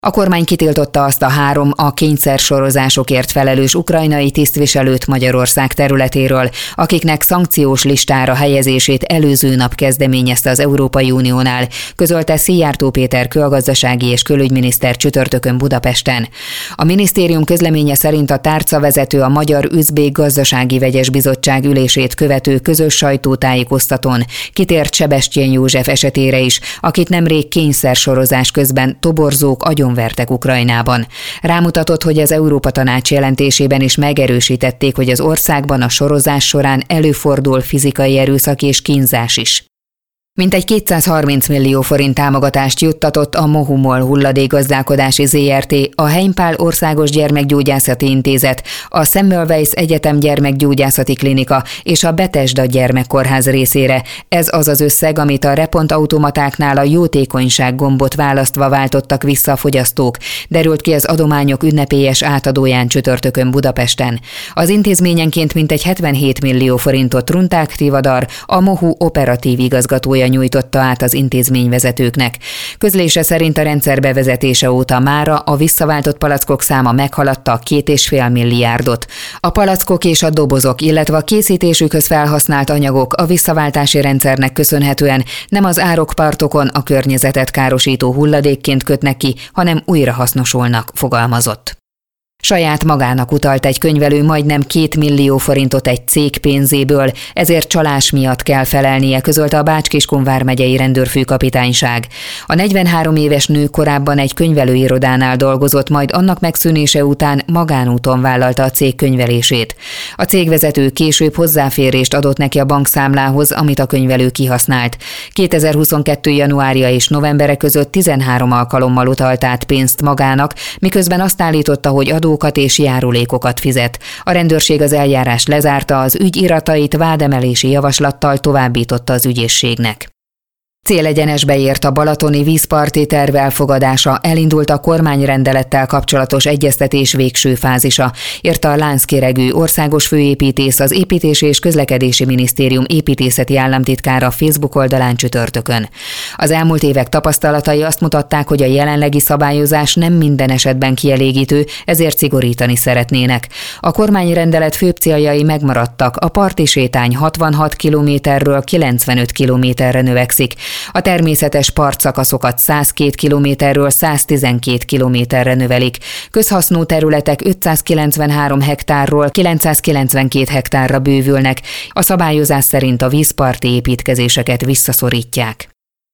A kormány kitiltotta azt a 3 a kényszersorozásokért felelős ukrajnai tisztviselőt Magyarország területéről, akiknek szankciós listára helyezését előző nap kezdeményezte az Európai Uniónál, közölte Szijjártó Péter külgazdasági és külügyminiszter csütörtökön Budapesten. A minisztérium közleménye szerint a tárcavezető a Magyar-Üzbék Gazdasági Vegyes Bizottság ülését követő közös sajtótájékoztatón kitért Sebestyén József esetére is, akit nemrég kényszersorozás közben toborzók agyonvertek Ukrajnában. Rámutatott, hogy az Európa-Tanács jelentésében is megerősítették, hogy az országban a sorozás során előfordul fizikai erőszak és kínzás is. Mintegy 230 millió forint támogatást juttatott a Mohumol hulladékgazdálkodási Zrt., a Heimpál Országos Gyermekgyógyászati Intézet, a Semmelweis Egyetem Gyermekgyógyászati Klinika és a Bethesda Gyermekkórház részére. Ez az az összeg, amit a repontautomatáknál a jótékonyság gombot választva váltottak vissza a fogyasztók, derült ki az adományok ünnepélyes átadóján csütörtökön Budapesten. Az intézményenként mintegy 77 millió forintot Runták Tivadar, a Mohu operatív igazgatója nyújtotta át az intézményvezetőknek. Közlése szerint a rendszer bevezetése óta mára a visszaváltott palackok száma meghaladta 2,5 milliárdot. A palackok és a dobozok, illetve a készítésükhöz felhasznált anyagok a visszaváltási rendszernek köszönhetően nem az árokpartokon a környezetet károsító hulladékként kötnek ki, hanem újrahasznosulnak, fogalmazott. Saját magának utalt egy könyvelő majdnem 2 millió forintot egy cég pénzéből, ezért csalás miatt kell felelnie, közölte a Bács-Kiskun vármegyei rendőrfőkapitányság. A 43 éves nő korábban egy könyvelőirodánál dolgozott, majd annak megszűnése után magánúton vállalta a cég könyvelését. A cégvezető később hozzáférést adott neki a bankszámlához, amit a könyvelő kihasznált. 2022. januárja és novembere között 13 alkalommal utalt át pénzt magának, miközben azt állította, hogy adókat és járulékokat fizet. A rendőrség az eljárást lezárta, az ügy iratait vádemelési javaslattal továbbította az ügyészségnek. Célegyenesbe ért a balatoni vízparti terv elfogadása, elindult a kormányrendelettel kapcsolatos egyeztetés végső fázisa, írta a Lánczky országos főépítész, az Építési és Közlekedési Minisztérium építészeti államtitkára Facebook oldalán csütörtökön. Az elmúlt évek tapasztalatai azt mutatták, hogy a jelenlegi szabályozás nem minden esetben kielégítő, ezért szigorítani szeretnének. A kormányrendelet főbb céljai megmaradtak, a parti sétány 66 kilométerről 95 kilométerre növekszik. A természetes partszakaszokat 102 kilométerről 112 kilométerre növelik. Közhasznú területek 593 hektárról 992 hektárra bővülnek. A szabályozás szerint a vízparti építkezéseket visszaszorítják.